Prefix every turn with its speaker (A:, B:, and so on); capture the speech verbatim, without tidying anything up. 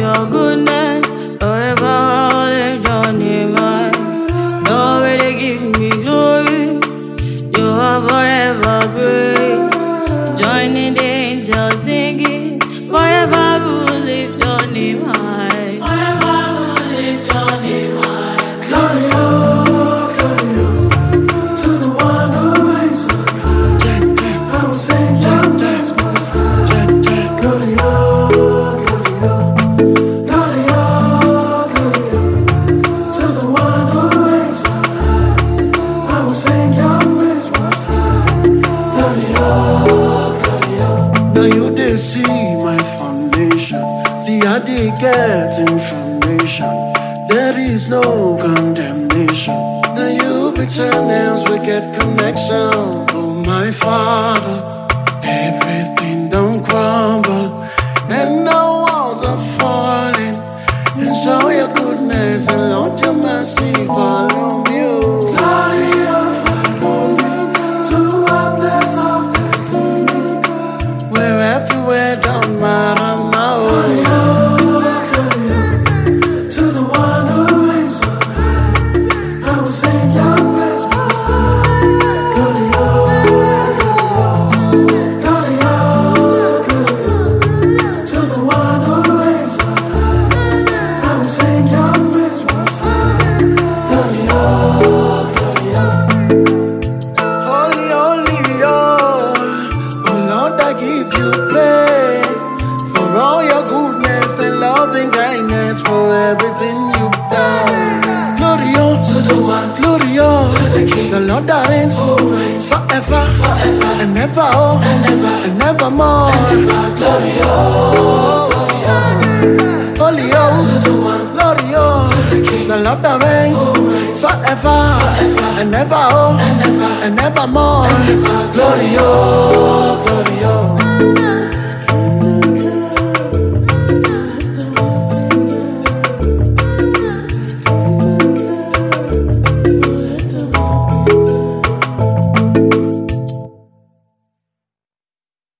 A: your goodness, forever I'll lift your name high. Lord, will they give me glory, you are forever great. Joining the angels singing, forever we'll lift your name high. Forever we'll lift your name high.
B: Glory, oh, glory, oh, to the one who reigns on high. I will sing your praise most high. Glory, oh, glory, oh, glory, oh, glory, oh, to the one who reigns on high. I will sing your praise most high. Glory, oh, glory, oh. Now you did see my foundation. See, I did get information. There is no condemnation. Now you big channels we get connection. Oh my Father, everything don't crumble, and no walls are falling. And show your goodness and Lord your mercy follow you. Glory of God, to a place of destiny. We're everywhere, don't matter now. And loving kindness for everything you've done. Glory on to the one, glory on to the King, the Lord that reigns forever, forever and ever, oh, and ever, and evermore. And ever. Glory on, glory on to the one, glory on to the King, the Lord that reigns forever, forever and ever, oh, and ever, and evermore. And ever. Glory on, glory.